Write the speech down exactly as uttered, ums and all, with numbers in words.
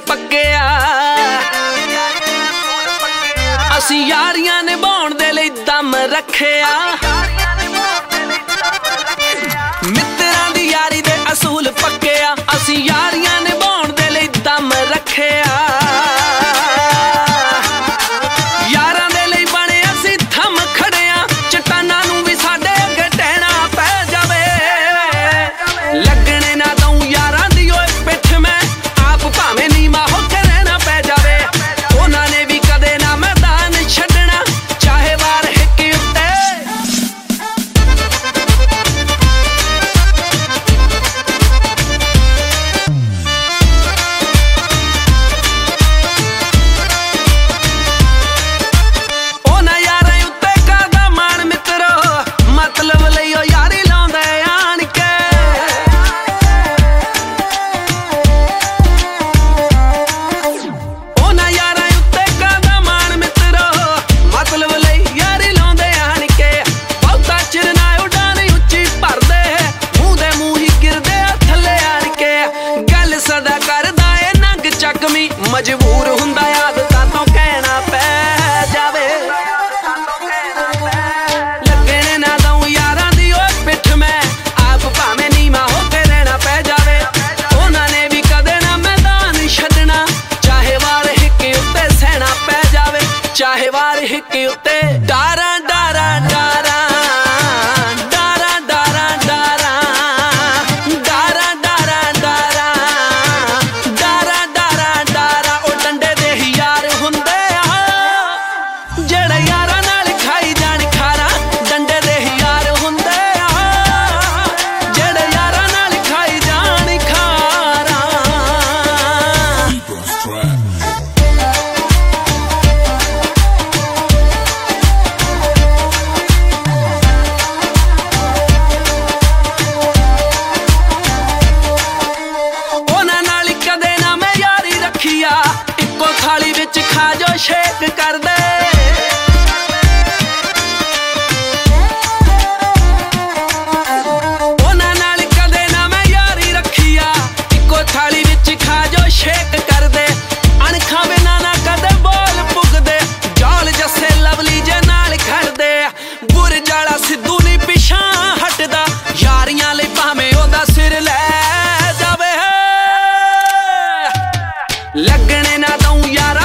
ਪੱਕਿਆ ਅਸੀਂ ਯਾਰੀਆਂ ਨਿਭਾਉਣ ਦੇ ਲਈ ਦਮ ਰੱਖਿਆ ਮਿੱਤਰਾਂ ਦੀ ਯਾਰੀ ਦੇ ਅਸੂਲ ਪੱਕਿਆ ਅਸੀਂ ਯਾਰੀਆਂ ਨਿਭਾਉਣ ਦੇ ਲਈ ਦਮ ਰੱਖਿਆ ਯਾਰਾਂ ਦੇ ਲਈ ਬਣੇ ਅਸੀਂ ਥੰਮ ਖੜਿਆ ਚਟਾਨਾਂ ਨੂੰ ਵੀ ਸਾਡੇ ਅੱਗੇ ਟਹਿਣਾ ਪੈ ਜਾਵੇ ਲੱਗਣੇ ਨਾ ਦਊਂ ਯਾਰਾਂ ਦੀ ਓਏ ਪਿੱਠ ਮੈਂ ਆਪ ਭਾਵੇਂ ਨੀਵਾਂ ਹੋ ਕੇ ਰਹਿਣਾ ਪੈ ਜਾਵੇ ਉਹਨਾਂ ਨੇ ਵੀ ਕਦੇ ਨਾ ਮੈਦਾਨ ਛੱਡਣਾ ਚਾਹੇ ਵਾਰ ਹਿੱਕ ਉੱਤੇ ਉਹਨਾਂ ਯਾਰਾਂ ਉੱਤੇ ਕਰਦਾ ਮਾਣ ਮਿੱਤਰੋ ਮਤਲਬ ਲਈ ਉਹ ਯਾਰੀ ਲਾਉਂਦੇ ਆਣ ਕੇ ਉਹਨਾਂ ਯਾਰਾਂ ਉੱਤੇ ਕਰਦਾ ਮਾਣ ਮਿੱਤਰੋ ਮਤਲਬ ਲਈ ਯਾਰੀ ਲਾਉਂਦੇ ਆਣ ਕੇ ਬਹੁਤਾ ਚਿਰ ਨਾ ਉਡਾਨ ਉੱਚੀ ਭਰਦੇ ਮੂੰਹ ਦੇ ਮੂੰਹ ਹੀ ਗਿਰਦੇ ਆ ਥੱਲੇ ਆਣ ਕੇ ਗੱਲ ਸਦਾ ਕਰਦਾ ਏ ਨੰਗ ਚੱਕਵੀਂ ਮਜਬੂਰ ਹੁੰਦਾ ਆਦਤਾਂ ਤੋਂ ਕਹਿਣਾ ਪੈ ਜਾਵੇ ਲੱਗਣੇ ਨਾ ਦਊਂ ਯਾਰਾਂ ਦੀ ਓਏ ਪਿੱਠ ਮੈਂ ਆਪ ਭਾਵੇਂ ਨੀਵਾਂ ਹੋ ਕੇ ਰਹਿਣਾ ਪੈ ਜਾਵੇ ਉਹਨਾਂ ਨੇ ਵੀ ਕਦੇ ਨਾ ਮੈਦਾਨ ਛੱਡਣਾ ਚਾਹੇ ਵਾਰ ਹਿੱਕ ਉੱਤੇ ਸਹਿਣਾ ਪੈ ਜਾਵੇ ਚਾਹੇ ਵਾਰ ਹਿੱਕ ਉੱਤੇ ਡਾਰਾਂ ਡਾਰਾਂ ਡਾਰਾਂ ਡਾਰਾਂ ਡਾਰਾਂ ਡਾਰਾਂ ਡਾਰਾਂ ਡਾਰਾਂ ਡਾਰਾਂ ਡਾਰਾਂ ਡਾਰਾਂ ਡਾਰਾਂ ਉਹ ਡੰਡੇ ਦੇ ਹੀ ਯਾਰ ਹੁੰਦੇ ਆ ਜਿਹੜੇ ਯਾਰਾਂ ਨਾਲ ਖਾਈ ਜਾਣ ਖਾਰਾਂ ਡੰਡੇ ਦੇ ਹੀ ਯਾਰ ਹੁੰਦੇ ਆ ਜਿਹੜੇ ਯਾਰਾਂ ਨਾਲ ਖਾਈ ਜਾਣ ਖਾਰਾਂ ਉਹਨਾਂ ਨਾਲ ਕਦੇ ਨਾ ਮੈਂ ਯਾਰੀ ਰੱਖੀਆ ਇੱਕੋ ਥਾਲੀ ਵਿੱਚ ਖਾ ਜੋ ਸ਼ੇਕ ਕਰਦੇ ਉਹਨਾਂ ਨਾਲ ਕਦੇ ਨਾ ਮੈਂ ਯਾਰੀ ਰੱਖੀਆ ਇੱਕੋ ਥਾਲੀ ਵਿੱਚ ਖਾ ਜੋ ਸ਼ੇਕ ਕਰਦੇ ਅਣਖਾਂ ਬਿਨਾਂ ਨਾ ਕਦੇ ਬੋਲ ਪੁੱਗਦੇ ਜੌਲ ਜੱਸੇ ਲਵਲੀ ਜੇ ਨਾਲ ਖੜਦੇ ਬੁਰਜ ਵਾਲਾ ਸਿੱਧੂ ਨੀ ਪਿਛਾਂ ਹਟਦਾ ਯਾਰੀਆਂ ਲਈ ਭਾਵੇਂ ਉਹਦਾ ਸਿਰ ਲੈ ਜਾਵੇ ਲੱਗਣੇ ਨਾ ਦਊਂ ਯਾਰਾਂ